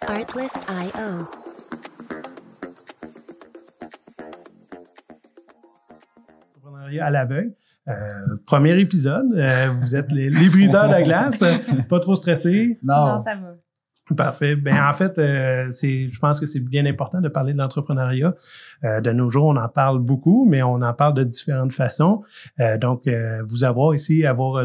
Artlist.io. À l'aveugle. Premier épisode. Vous êtes les briseurs de glace. Pas trop stressés? Non, ça va. Parfait. Ben, en fait, je pense que c'est bien important de parler de l'entrepreneuriat. De nos jours, on en parle beaucoup, mais on en parle de différentes façons. Donc, vous avoir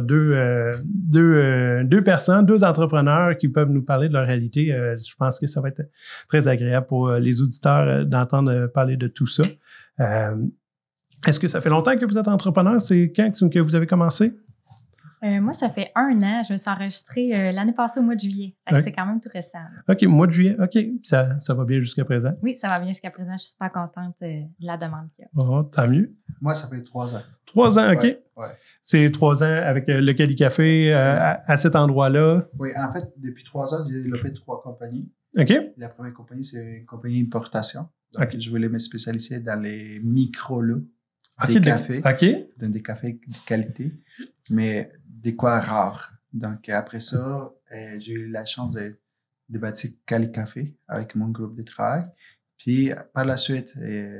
deux personnes, deux entrepreneurs qui peuvent nous parler de leur réalité, je pense que ça va être très agréable pour les auditeurs d'entendre parler de tout ça. Est-ce que ça fait longtemps que vous êtes entrepreneur? C'est quand que vous avez commencé? Moi, ça fait 1 an. Je me suis enregistrée l'année passée au mois de juillet. Okay. C'est quand même tout récent. OK, mois de juillet. OK. Ça va bien jusqu'à présent? Oui, ça va bien jusqu'à présent. Je suis super contente de la demande qu'il y a. Oh, tant mieux. Moi, ça fait 3 ans. 3 ans, OK. Ouais. C'est 3 ans avec le Cali Café à cet endroit-là? Oui, en fait, depuis 3 ans, j'ai développé 3 compagnies. OK. La première compagnie, c'est une compagnie d'importation. Donc, okay. Je voulais me spécialiser dans les micro-lots des cafés. OK. Dans des cafés de qualité, mais des quoi rares. Donc, après ça, j'ai eu la chance de bâtir Cali Café avec mon groupe de travail. Puis, par la suite,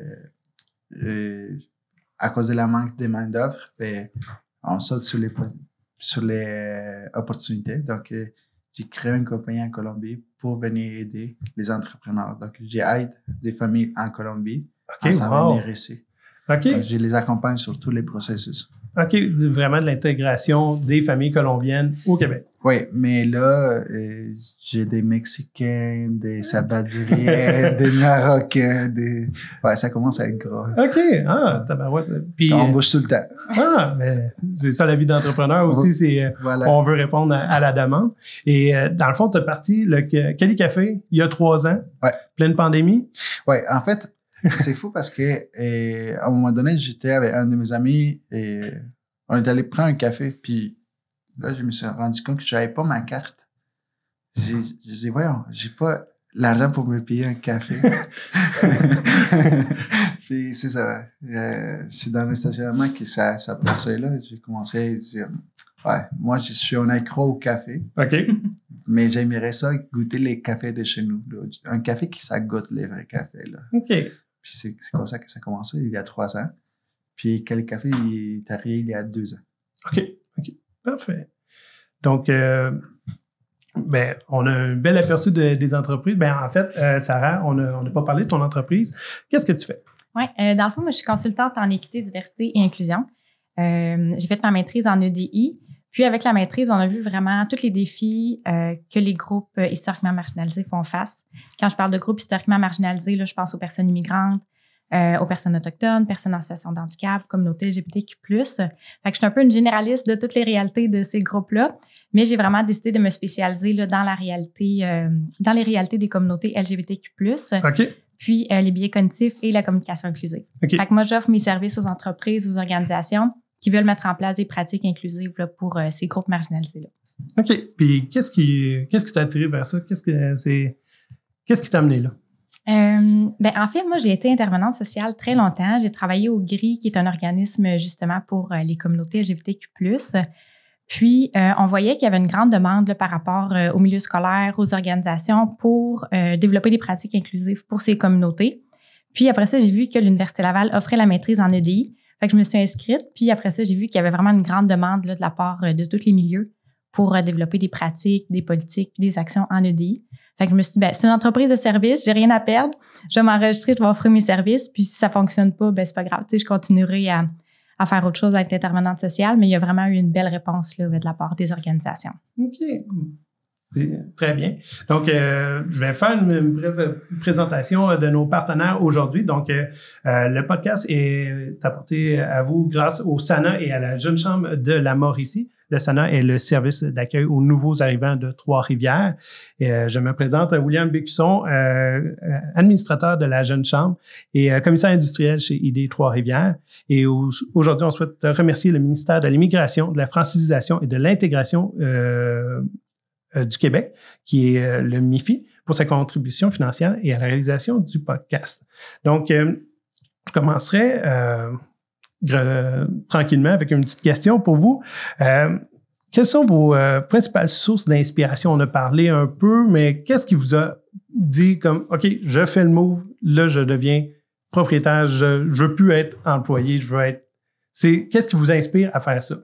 à cause de la manque de main-d'œuvre, on saute sur les opportunités. Donc, j'ai créé une compagnie en Colombie pour venir aider les entrepreneurs. Donc, j'aide des familles en Colombie à s'en venir ici. Okay. Donc, je les accompagne sur tous les processus. OK, vraiment de l'intégration des familles colombiennes au Québec. Oui, mais là, j'ai des Mexicains, des Salvadoriens, des Marocains, Ouais, ça commence à être gros. OK, tabarouette. Puis on bouge tout le temps. Mais c'est ça la vie d'entrepreneur aussi, c'est on veut répondre à la demande. Et dans le fond, tu as parti le Cali Café il y a 3 ans, pleine pandémie. Oui, en fait, c'est fou parce que à un moment donné, j'étais avec un de mes amis et on est allé prendre un café. Puis là, je me suis rendu compte que je n'avais pas ma carte. J'ai dit, voyons, j'ai pas l'argent pour me payer un café. Puis c'est ça. C'est dans le stationnement que ça passait là. J'ai commencé à dire, moi, je suis un accro au café. OK. Mais j'aimerais ça goûter les cafés de chez nous. Là. Un café qui ça goûte les vrais cafés. Là. OK. Puis c'est comme ça que ça a commencé il y a 3 ans. Puis Cali Café il est arrivé il y a 2 ans. OK. Parfait. Donc, on a un bel aperçu des entreprises. En fait, Sarah, on n'a pas parlé de ton entreprise. Qu'est-ce que tu fais? Oui, dans le fond, moi, je suis consultante en équité, diversité et inclusion. J'ai fait ma maîtrise en EDI. Puis, avec la maîtrise, on a vu vraiment tous les défis que les groupes historiquement marginalisés font face. Quand je parle de groupes historiquement marginalisés, là, je pense aux personnes immigrantes, aux personnes autochtones, personnes en situation de handicap, communauté LGBTQ+. Fait que je suis un peu une généraliste de toutes les réalités de ces groupes-là, mais j'ai vraiment décidé de me spécialiser là, dans les réalités des communautés LGBTQ+. OK. Puis les biais cognitifs et la communication inclusive. Okay. Fait que moi, j'offre mes services aux entreprises, aux organisations qui veulent mettre en place des pratiques inclusives là, pour ces groupes marginalisés-là. OK. Puis, qu'est-ce qui t'a attiré vers ça? Qu'est-ce qui t'a amené là? En fait, moi, j'ai été intervenante sociale très longtemps. J'ai travaillé au GRI, qui est un organisme justement pour les communautés LGBTQ+. Puis, on voyait qu'il y avait une grande demande là, par rapport au milieu scolaire, aux organisations pour développer des pratiques inclusives pour ces communautés. Puis, après ça, j'ai vu que l'Université Laval offrait la maîtrise en EDI. Fait que je me suis inscrite, puis après ça, j'ai vu qu'il y avait vraiment une grande demande là, de la part de tous les milieux pour développer des pratiques, des politiques, des actions en EDI. Fait que je me suis dit, c'est une entreprise de service, j'ai rien à perdre, je vais m'enregistrer, je vais offrir mes services, puis si ça fonctionne pas, c'est pas grave, tu sais, je continuerai à faire autre chose avec l'intervenante sociale, mais il y a vraiment eu une belle réponse là, de la part des organisations. OK. C'est très bien. Donc, je vais faire une brève présentation de nos partenaires aujourd'hui. Donc, le podcast est apporté à vous grâce au SANA et à la Jeune Chambre de la Mauricie. Le SANA est le service d'accueil aux nouveaux arrivants de Trois-Rivières. Et, je me présente, William Bécusson, administrateur de la Jeune Chambre et commissaire industriel chez ID Trois-Rivières. Et aujourd'hui, on souhaite remercier le ministère de l'Immigration, de la Francisation et de l'Intégration du Québec, qui est le MIFI, pour sa contribution financière et à la réalisation du podcast. Donc, je commencerai tranquillement avec une petite question pour vous. Quelles sont vos principales sources d'inspiration? On a parlé un peu, mais qu'est-ce qui vous a dit comme, OK, je fais le move, là, je deviens propriétaire, je veux plus être employé, je veux être... Qu'est-ce qui vous inspire à faire ça?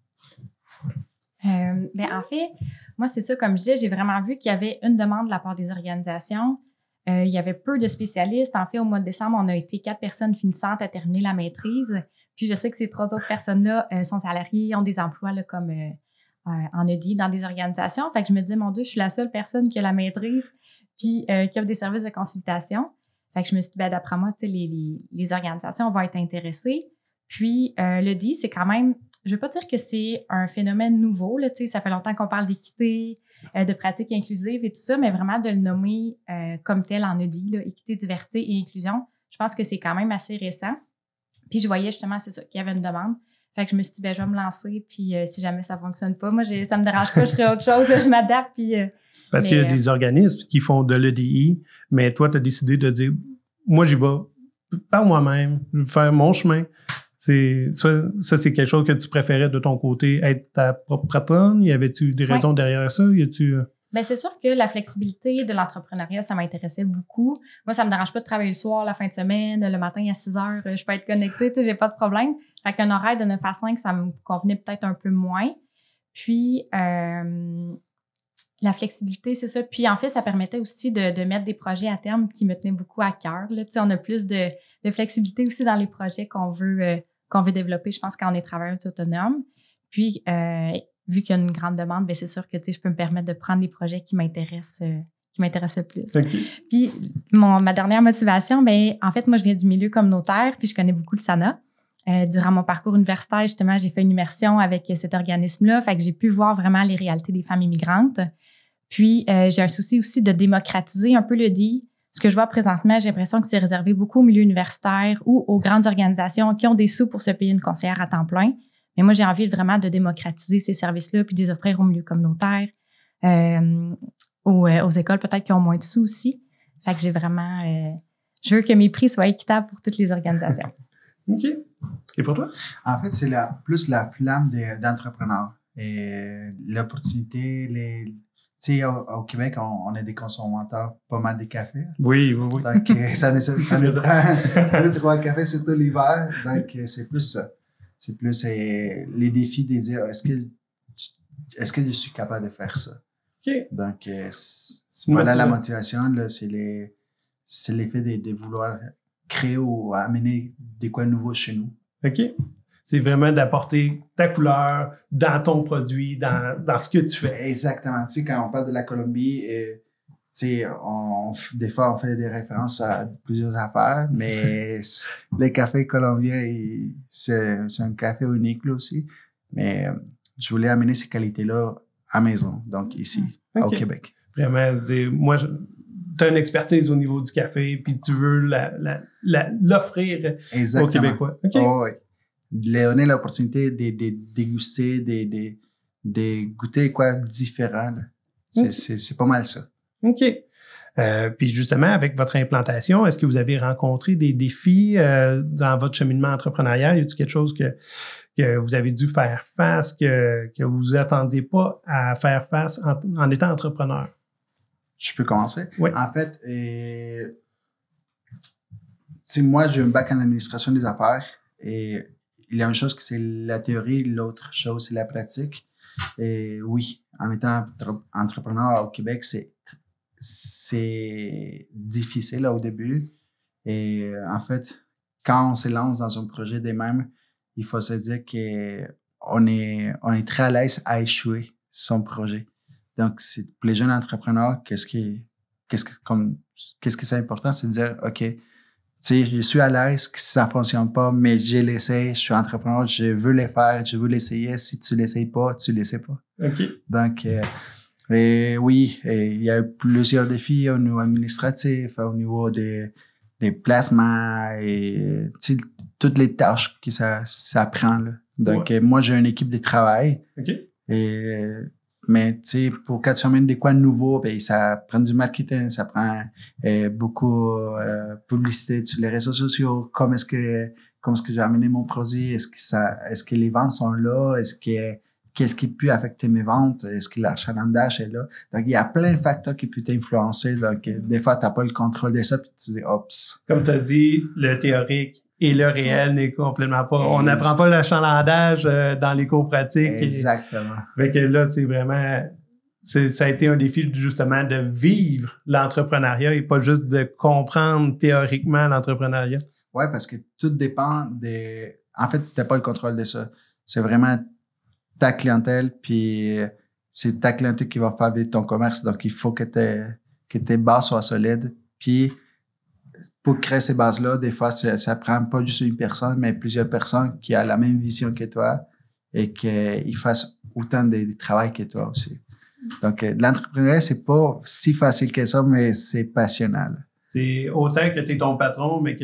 En fait, moi, c'est ça, comme je disais, j'ai vraiment vu qu'il y avait une demande de la part des organisations. Il y avait peu de spécialistes. En fait, au mois de décembre, on a été 4 personnes finissantes à terminer la maîtrise. Puis je sais que ces 3 autres personnes-là sont salariées, ont des emplois là, comme en EDI dans des organisations. Fait que je me disais, mon Dieu, je suis la seule personne qui a la maîtrise puis qui offre des services de consultation. Fait que je me suis dit, d'après moi, tu sais, les organisations vont être intéressées. Puis l'EDI, c'est quand même... Je ne veux pas dire que c'est un phénomène nouveau. Là, ça fait longtemps qu'on parle d'équité, de pratiques inclusives et tout ça, mais vraiment de le nommer comme tel en EDI, là, équité, diversité et inclusion, je pense que c'est quand même assez récent. Puis je voyais justement, c'est ça, qu'il y avait une demande. Fait que je me suis dit, je vais me lancer, puis si jamais ça ne fonctionne pas, moi, ça me dérange pas, je ferai autre chose, je m'adapte. Puis, parce qu'il y a des organismes qui font de l'EDI, mais toi, tu as décidé de dire, moi, j'y vais par moi-même, faire mon chemin. Ça, c'est quelque chose que tu préférais de ton côté, être ta propre patronne? Y avait-tu des raisons derrière ça? C'est sûr que la flexibilité de l'entrepreneuriat, ça m'intéressait beaucoup. Moi, ça me dérange pas de travailler le soir, la fin de semaine, le matin à 6 heures, je peux être connectée, j'ai pas de problème. Fait qu'un horaire de 9 à 5, ça me convenait peut-être un peu moins. Puis, la flexibilité, c'est ça. Puis, en fait, ça permettait aussi de mettre des projets à terme qui me tenaient beaucoup à cœur. Là. On a plus de flexibilité aussi dans les projets qu'on veut développer, je pense, quand on est travailleur autonome. Puis, vu qu'il y a une grande demande, c'est sûr que je peux me permettre de prendre les projets qui m'intéressent le plus. Okay. Puis, ma dernière motivation, en fait, moi, je viens du milieu communautaire, puis je connais beaucoup le SANA. Durant mon parcours universitaire, justement, j'ai fait une immersion avec cet organisme-là, fait que j'ai pu voir vraiment les réalités des femmes immigrantes. Puis, j'ai un souci aussi de démocratiser un peu l'EDI. Ce que je vois présentement, j'ai l'impression que c'est réservé beaucoup au milieu universitaire ou aux grandes organisations qui ont des sous pour se payer une conseillère à temps plein. Mais moi, j'ai envie vraiment de démocratiser ces services-là puis de les offrir au milieu communautaire, aux écoles peut-être qui ont moins de sous aussi. Fait que j'ai vraiment... je veux que mes prix soient équitables pour toutes les organisations. OK. Et pour toi? En fait, c'est plus la flamme d'entrepreneur. Et l'opportunité, tu sais, au Québec, on a des consommateurs pas mal de café. Oui. Donc, ça nous prend 2-3 cafés, surtout l'hiver. Donc, c'est plus ça. C'est plus les défis de dire, est-ce que je suis capable de faire ça? OK. Donc, c'est pas là la motivation, là, c'est l'effet de vouloir créer ou amener des quoi nouveaux chez nous. OK. C'est vraiment d'apporter ta couleur dans ton produit, dans ce que tu fais. Exactement. Tu sais, quand on parle de la Colombie, tu sais, des fois, on fait des références à plusieurs affaires, mais le café colombien, c'est un café unique là aussi. Mais je voulais amener ces qualités-là à maison, donc ici, au Québec. Vraiment, dire, moi, tu as une expertise au niveau du café, puis tu veux l'offrir aux Québécois. OK. Oh, oui. De donner l'opportunité de déguster, de goûter quoi différent. C'est pas mal ça. OK. Puis justement, avec votre implantation, est-ce que vous avez rencontré des défis dans votre cheminement entrepreneurial? Y a-t-il quelque chose que vous avez dû faire face, que vous vous attendiez pas à faire face en étant entrepreneur? Je peux commencer? Oui. En fait, moi, j'ai un bac en administration des affaires et il y a une chose que c'est la théorie, l'autre chose, c'est la pratique. Et oui, en étant entrepreneur au Québec, c'est difficile là, au début. Et en fait, quand on se lance dans un projet des mêmes, il faut se dire qu'on est très à l'aise à échouer son projet. Donc, pour les jeunes entrepreneurs, qu'est-ce que c'est important, c'est de dire, OK, tu sais, je suis à l'aise que ça fonctionne pas, mais je l'essaie, je suis entrepreneur, je veux le faire, je veux l'essayer. Si tu l'essayes pas, tu l'essaies pas. OK. Donc, oui, il y a plusieurs défis au niveau administratif, au niveau des placements et toutes les tâches que ça prend. Là. Donc, moi, j'ai une équipe de travail. OK. Mais tu sais, pour quand tu amènes des quoi de nouveau, ça prend du marketing, ça prend beaucoup publicité sur les réseaux sociaux. Comment est-ce que j'ai amené mon produit? Est-ce que les ventes sont là? Est-ce que qu'est-ce qui peut affecter mes ventes? Est-ce que l'achalandage est là? Donc, il y a plein de facteurs qui peuvent t'influencer. Donc, des fois, tu n'as pas le contrôle de ça, puis tu dis, oups. Comme tu as dit, le théorique et le réel n'est complètement pas... On n'apprend pas l'achalandage dans les cours pratiques. Exactement. Fait que là, c'est vraiment... Ça a été un défi, justement, de vivre l'entrepreneuriat et pas juste de comprendre théoriquement l'entrepreneuriat. Oui, parce que tout dépend des... En fait, tu n'as pas le contrôle de ça. C'est vraiment ta clientèle, puis c'est ta clientèle qui va faire vivre ton commerce. Donc, il faut que tes bases soient solides. Puis, pour créer ces bases-là, des fois, ça prend pas juste une personne, mais plusieurs personnes qui ont la même vision que toi et qu'ils fassent autant de travail que toi aussi. Donc, l'entrepreneuriat, c'est pas si facile que ça, mais c'est passionnant. C'est autant que tu es ton patron, mais que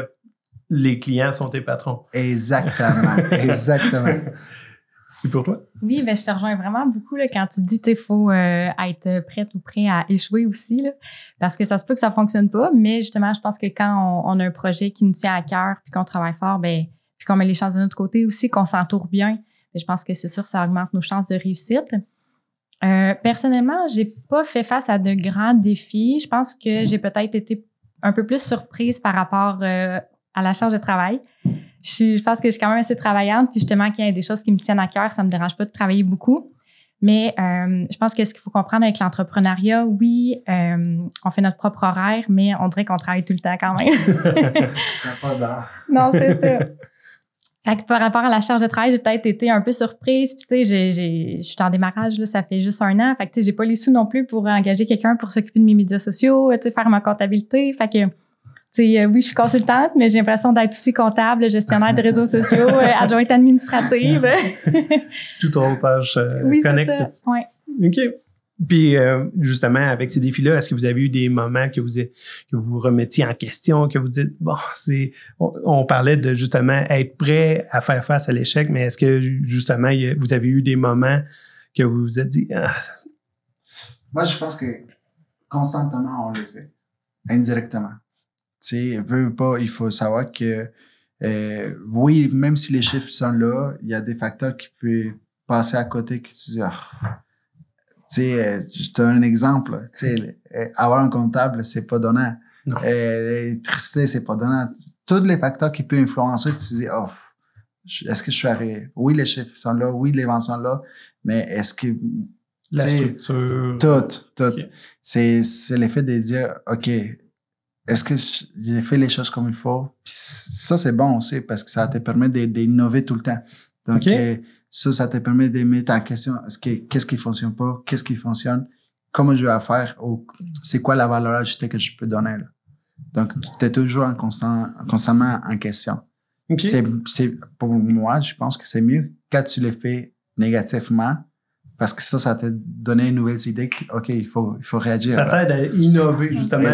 les clients sont tes patrons. Exactement. Exactement. Et pour toi? Oui, ben je te rejoins vraiment beaucoup là, quand tu dis qu'il faut être prête ou prêt à échouer aussi, là, parce que ça se peut que ça fonctionne pas, mais justement, je pense que quand on a un projet qui nous tient à cœur puis qu'on travaille fort, ben puis qu'on met les chances de notre côté aussi, qu'on s'entoure bien, ben, je pense que c'est sûr que ça augmente nos chances de réussite. Personnellement, j'ai pas fait face à de grands défis. Je pense que j'ai peut-être été un peu plus surprise par rapport à la charge de travail. Je pense que je suis quand même assez travaillante, puis justement, qu'il y a des choses qui me tiennent à cœur, ça me dérange pas de travailler beaucoup. Mais je pense que ce qu'il faut comprendre avec l'entrepreneuriat, oui, on fait notre propre horaire, mais on dirait qu'on travaille tout le temps quand même. T'as pas d'heure. Non, c'est ça. Fait que par rapport à la charge de travail, j'ai peut-être été un peu surprise. Puis tu sais, je suis en démarrage, là, ça fait juste 1 an. Fait que tu sais, j'ai pas les sous non plus pour engager quelqu'un pour s'occuper de mes médias sociaux, tu sais, faire ma comptabilité. Fait que, tu sais, oui, je suis consultante, mais j'ai l'impression d'être aussi comptable, gestionnaire de réseaux sociaux, adjointe administrative. Tout autre tâche oui, connexe. c'est ça. Ouais. OK. Puis, justement, avec ces défis-là, est-ce que vous avez eu des moments que vous remettiez en question, que vous dites, bon, on parlait de justement être prêt à faire face à l'échec, mais est-ce que justement, vous avez eu des moments que vous vous êtes dit, Moi, je pense que constamment, on le fait. Indirectement. Tu sais, veux ou pas, il faut savoir que, oui, même si les chiffres sont là, il y a des facteurs qui peuvent passer à côté que tu dis, tu sais, juste un exemple, tu sais, avoir un comptable, c'est pas donnant. L'électricité, c'est pas donnant. Tous les facteurs qui peuvent influencer, tu dis, est-ce que je suis arrivé? Oui, les chiffres sont là, oui, les ventes sont là, mais est-ce que... la structure... Tout. Okay. C'est l'effet de dire, OK, est-ce que j'ai fait les choses comme il faut? Puis ça, c'est bon aussi parce que ça te permet d'innover tout le temps. Donc, ça te permet de mettre en question qu'est-ce qui fonctionne pas, qu'est-ce qui fonctionne, comment je vais faire, ou c'est quoi la valeur ajoutée que je peux donner. Là. Donc, tu es toujours constamment en question. Okay. Pour moi, je pense que c'est mieux quand tu le fais négativement parce que ça te donne une nouvelle idée OK, il faut réagir. Ça t'aide à innover, justement,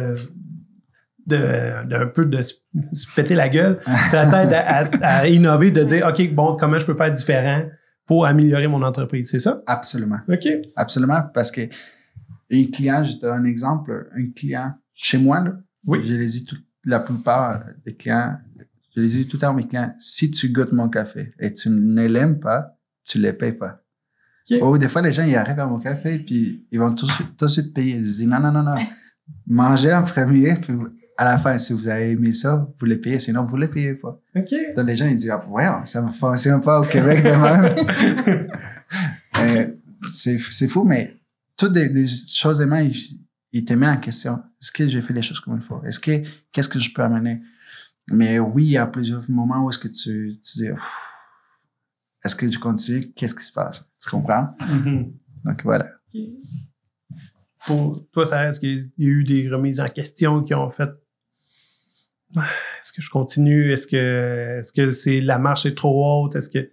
d'un peu de se péter la gueule. Ça t'aide à innover, de dire, OK, bon, comment je peux faire différent pour améliorer mon entreprise, c'est ça? Absolument. OK. Absolument, parce que un client, je te donne un exemple, un client chez moi, là, oui. Je les dis la plupart des clients, je les dis tout le temps à mes clients, si tu goûtes mon café et tu ne l'aimes pas, tu ne le payes pas. Okay. Des fois, les gens, ils arrivent à mon café puis ils vont tout de suite payer. Je dis, non. Mangez en premier, puis à la fin, si vous avez aimé ça, vous le payez, sinon vous ne le payez pas. OK. Donc, les gens, ils disent, ça ne fonctionne pas au Québec de même. C'est fou, mais toutes des choses de même, ils te mettent en question. Est-ce que j'ai fait les choses comme il faut? Qu'est-ce que je peux amener? Mais oui, il y a plusieurs moments où est-ce que tu dis, est-ce que je continue? Qu'est-ce qui se passe? Tu comprends? Mm-hmm. Donc, voilà. Okay. Pour toi, est-ce qu'il y a eu des remises en question qui ont fait est-ce que je continue? Est-ce que c'est la marche est trop haute? Est-ce que...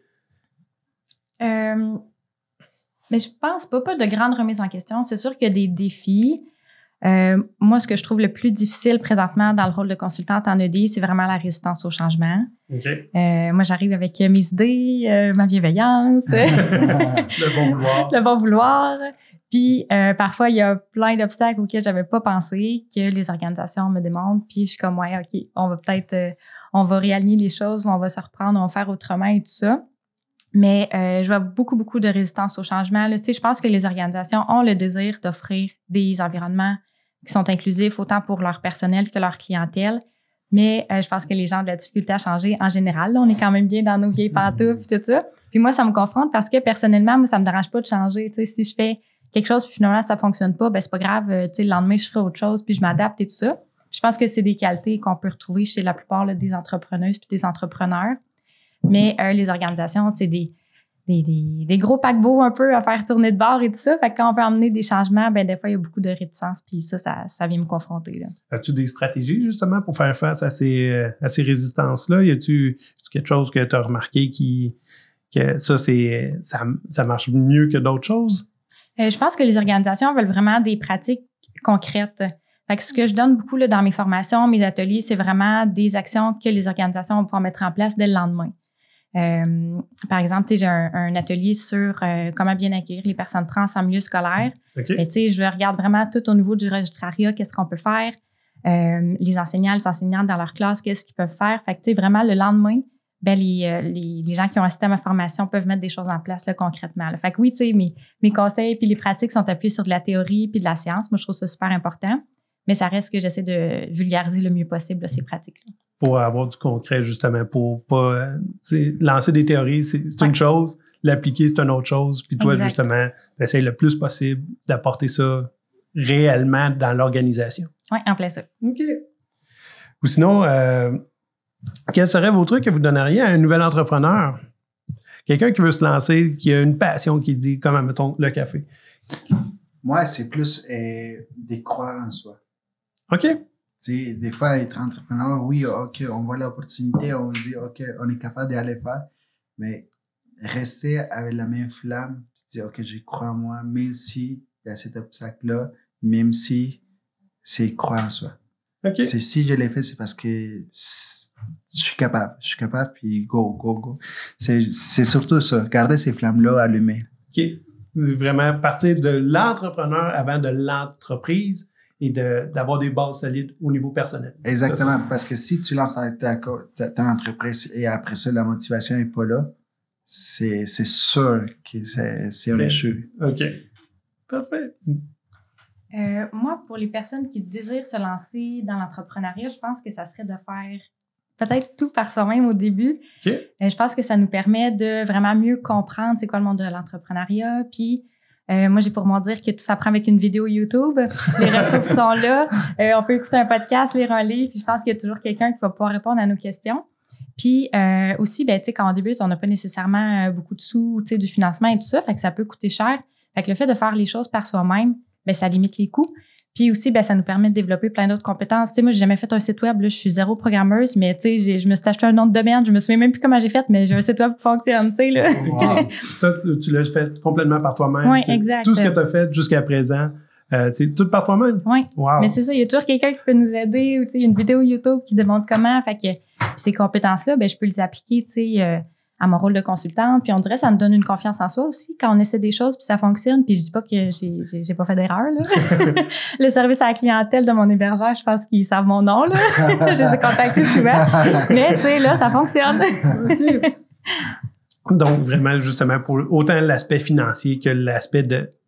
Mais je pense pas de grandes remises en question. C'est sûr qu'il y a des défis. Moi, ce que je trouve le plus difficile présentement dans le rôle de consultante en EDI, c'est vraiment la résistance au changement. Okay. Moi, j'arrive avec mes idées, ma bienveillance. Le bon vouloir. Le bon vouloir. Puis, parfois, il y a plein d'obstacles auxquels j'avais pas pensé que les organisations me démontrent. Puis, je suis comme, ouais, OK, on va réaligner les choses, on va se reprendre, on va faire autrement et tout ça. Mais je vois beaucoup de résistance au changement. Là. Tu sais, je pense que les organisations ont le désir d'offrir des environnements qui sont inclusifs autant pour leur personnel que leur clientèle. Mais je pense que les gens ont de la difficulté à changer en général. Là, on est quand même bien dans nos vieilles pantoufles et tout ça. Puis moi, ça me confronte parce que personnellement, moi, ça me dérange pas de changer. Tu sais, si je fais quelque chose puis finalement ça fonctionne pas, ben c'est pas grave. Tu sais, le lendemain, je ferai autre chose puis je m'adapte et tout ça. Je pense que c'est des qualités qu'on peut retrouver chez la plupart là, des entrepreneuses puis des entrepreneurs. Mais les organisations, c'est des gros paquebots un peu à faire tourner de bord et tout ça. Fait que quand on veut emmener des changements, ben des fois, il y a beaucoup de réticence, puis ça vient me confronter. Là. As-tu des stratégies, justement, pour faire face à ces résistances-là? Y a-tu quelque chose que tu as remarqué que ça marche mieux que d'autres choses? Je pense que les organisations veulent vraiment des pratiques concrètes. Fait que ce que je donne beaucoup là, dans mes formations, mes ateliers, c'est vraiment des actions que les organisations vont pouvoir mettre en place dès le lendemain. Par exemple, j'ai un atelier sur comment bien accueillir les personnes trans en milieu scolaire. Okay. Mais je regarde vraiment tout au niveau du registrariat, qu'est-ce qu'on peut faire. Les enseignantes dans leur classe, qu'est-ce qu'ils peuvent faire. Fait que vraiment, le lendemain, ben, les gens qui ont assisté à ma formation peuvent mettre des choses en place là, concrètement. Là. Fait que oui, mes conseils puis les pratiques sont appuyés sur de la théorie puis de la science. Moi, je trouve ça super important. Mais ça reste que j'essaie de vulgariser le mieux possible là, ces pratiques-là. Pour avoir du concret, justement, pour pas lancer des théories, c'est une chose, l'appliquer, c'est une autre chose. Puis toi, justement, t'essayes le plus possible d'apporter ça réellement dans l'organisation. Oui, en plein ça. OK. Ou sinon, quels seraient vos trucs que vous donneriez à un nouvel entrepreneur? Quelqu'un qui veut se lancer, qui a une passion, qui dit, comme, mettons, le café. Moi, c'est plus de croire en soi. OK. Tu sais, des fois, être entrepreneur, oui, OK, on voit l'opportunité, on dit, OK, on est capable d'aller faire, mais rester avec la même flamme, dire, OK, je crois en moi, même si il y a cet obstacle-là, même si c'est croire en soi. OK. C'est, si je l'ai fait, c'est parce que je suis capable, puis go. C'est surtout ça, garder ces flammes-là allumées. OK. Vraiment partir de l'entrepreneur avant de l'entreprise et d'avoir des bases solides au niveau personnel. Exactement, parce que si tu lances ta entreprise et après ça, la motivation n'est pas là, c'est sûr que c'est un échec. OK. Parfait. Moi, pour les personnes qui désirent se lancer dans l'entrepreneuriat, je pense que ça serait de faire peut-être tout par soi-même au début. Okay. Je pense que ça nous permet de vraiment mieux comprendre c'est quoi le monde de l'entrepreneuriat. Puis, moi, j'ai pour moi dire que tout s'apprend avec une vidéo YouTube. Les ressources sont là. On peut écouter un podcast, lire un livre. Puis, je pense qu'il y a toujours quelqu'un qui va pouvoir répondre à nos questions. Puis, aussi, ben, tu sais, quand on débute, on n'a pas nécessairement beaucoup de sous, tu sais, du financement et tout ça. Fait que ça peut coûter cher. Fait que le fait de faire les choses par soi-même, ben, ça limite les coûts. Puis aussi, ben, ça nous permet de développer plein d'autres compétences. Tu sais, moi, j'ai jamais fait un site web. Là, je suis zéro programmeuse, mais tu sais, je me suis acheté un nom de domaine. Je me souviens même plus comment j'ai fait, mais j'ai un site web qui fonctionne, tu sais, là. Wow. Ça, tu l'as fait complètement par toi-même. Oui, exact. Tout ce que tu as fait jusqu'à présent, c'est tout par toi-même? Oui. Wow. Mais c'est ça, il y a toujours quelqu'un qui peut nous aider ou, tu sais, il y a une vidéo YouTube qui démontre comment. Fait que ces compétences-là, ben, je peux les appliquer, tu sais, à mon rôle de consultante. Puis on dirait que ça me donne une confiance en soi aussi quand on essaie des choses puis ça fonctionne. Puis je dis pas que j'ai pas fait d'erreur, là. Le service à la clientèle de mon hébergeur, je pense qu'ils savent mon nom, là. Je les ai contactés souvent. Mais, tu sais, là, ça fonctionne. OK. Donc, vraiment, justement, pour autant l'aspect financier que l'aspect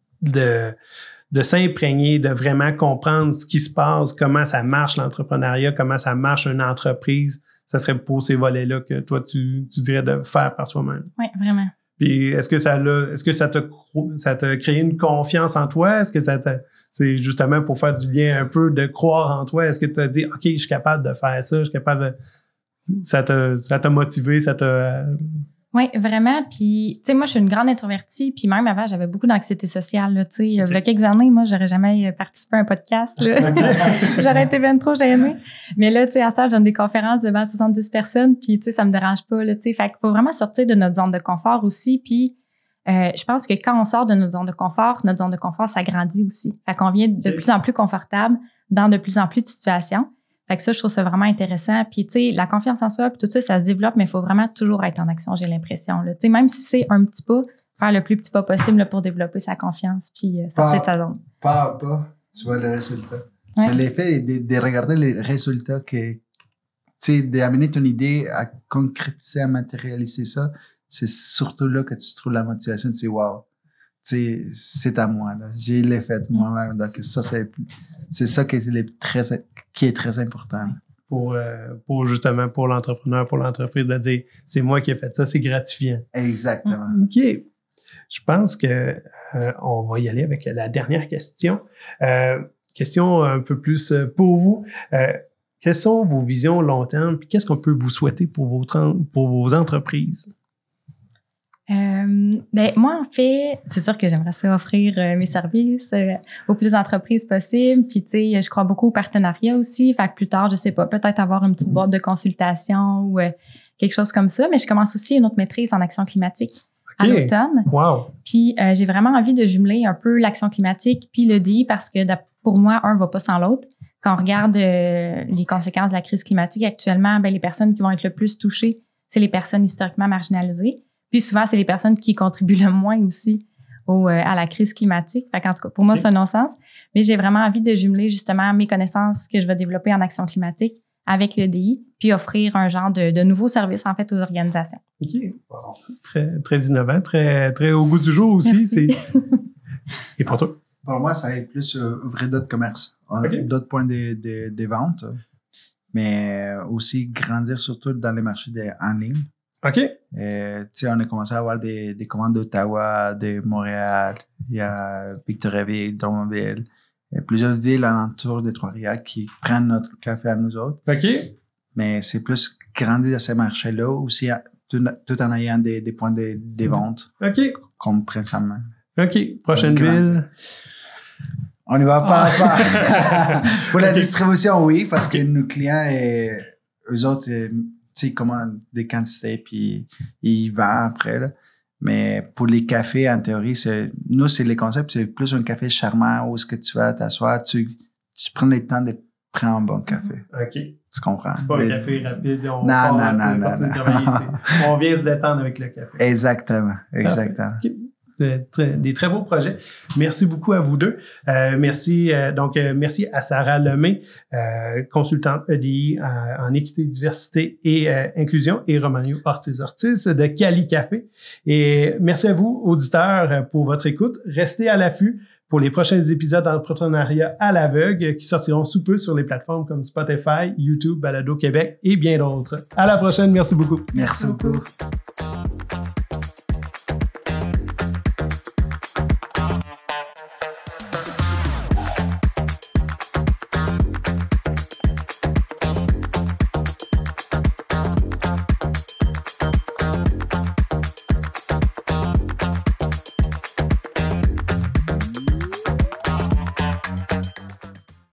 de s'imprégner, de vraiment comprendre ce qui se passe, comment ça marche l'entrepreneuriat, comment ça marche une entreprise, ça serait pour ces volets-là que toi, tu dirais de faire par soi-même. Oui, vraiment. Puis, est-ce que ça t'a créé une confiance en toi? Est-ce que c'est justement pour faire du bien un peu, de croire en toi? Est-ce que tu as dit, OK, je suis capable de faire ça, je suis capable de... Ça t'a motivé, ça t'a... Oui, vraiment. Puis, tu sais, moi, je suis une grande introvertie. Puis même avant, j'avais beaucoup d'anxiété sociale. Là, tu sais, il y a quelques années, moi, j'aurais jamais participé à un podcast. Là. J'aurais été bien trop gênée. Mais là, tu sais, à ça, je donne des conférences devant 70 personnes. Puis, tu sais, ça me dérange pas. Là, tu sais, fait qu'il faut vraiment sortir de notre zone de confort aussi. Puis, je pense que quand on sort de notre zone de confort s'agrandit aussi. Fait qu'on vient de plus en plus confortable dans de plus en plus de situations. Fait que ça, je trouve ça vraiment intéressant. Puis, tu sais, la confiance en soi, puis tout ça, ça se développe, mais il faut vraiment toujours être en action, j'ai l'impression. Tu sais, même si c'est un petit pas, faire le plus petit pas possible là, pour développer sa confiance, puis sortir de sa zone. Pas à pas, tu vois le résultat. Ouais. C'est l'effet de regarder les résultats, tu sais, d'amener ton idée à concrétiser, à matérialiser ça. c'est surtout là que tu trouves la motivation de dire, wow, tu sais, c'est à moi, là. J'ai l'ai fait moi-même. Donc, ça, c'est ça qui est très important. Justement, pour l'entrepreneur, pour l'entreprise, de dire, c'est moi qui ai fait ça, c'est gratifiant. Exactement. OK. Je pense que on va y aller avec la dernière question. Question un peu plus pour vous. Quelles sont vos visions long terme? Puis qu'est-ce qu'on peut vous souhaiter pour vos entreprises? Moi, en fait, c'est sûr que j'aimerais ça offrir mes services aux plus d'entreprises possibles. Puis, tu sais, je crois beaucoup au partenariat aussi. Fait que plus tard, je sais pas, peut-être avoir une petite boîte de consultation ou quelque chose comme ça. Mais je commence aussi une autre maîtrise en action climatique à l'automne. Wow. Puis, j'ai vraiment envie de jumeler un peu l'action climatique puis l'EDI parce que pour moi, un va pas sans l'autre. Quand on regarde les conséquences de la crise climatique actuellement, ben les personnes qui vont être le plus touchées, c'est les personnes historiquement marginalisées. Puis souvent, c'est les personnes qui contribuent le moins aussi à la crise climatique. Fait qu'en tout cas, pour moi, c'est un non-sens. Mais j'ai vraiment envie de jumeler justement mes connaissances que je vais développer en action climatique avec l'EDI, puis offrir un genre de nouveaux services, en fait, aux organisations. OK. Wow. Très, très innovant, très, très au goût du jour aussi. Et pour toi? Pour moi, ça va être plus ouvrir d'autres commerces, d'autres points de vente, mais aussi grandir surtout dans les marchés en ligne. OK. Tu sais, on a commencé à avoir des commandes d'Ottawa, de Montréal, il y a Victoriaville, Drummondville, il y a plusieurs villes alentour de Trois-Rivières qui prennent notre café à nous autres. OK. Mais c'est plus grandir dans ces marchés-là aussi, tout en ayant des points de vente. OK. Comme principalement. OK. Prochaine ville. On y va pas à pas. Pour la distribution, oui, parce que nos clients, eux autres, ils commandent des quantités puis ils vendent après. Là. Mais pour les cafés, en théorie, c'est les concepts, c'est plus un café charmant où est-ce que tu vas t'asseoir, tu prends le temps de prendre un bon café. OK. Tu comprends? C'est pas un café rapide. Non. On vient se détendre avec le café. Exactement. Okay. Des très beaux projets. Merci beaucoup à vous deux. Merci à Sarah Lemay, consultante EDI en équité, diversité et inclusion, et Romanio Ortiz de Cali Café. Et merci à vous, auditeurs, pour votre écoute. Restez à l'affût pour les prochains épisodes d'entrepreneuriat à l'aveugle qui sortiront sous peu sur les plateformes comme Spotify, YouTube, Balado Québec et bien d'autres. À la prochaine. Merci beaucoup. Merci beaucoup.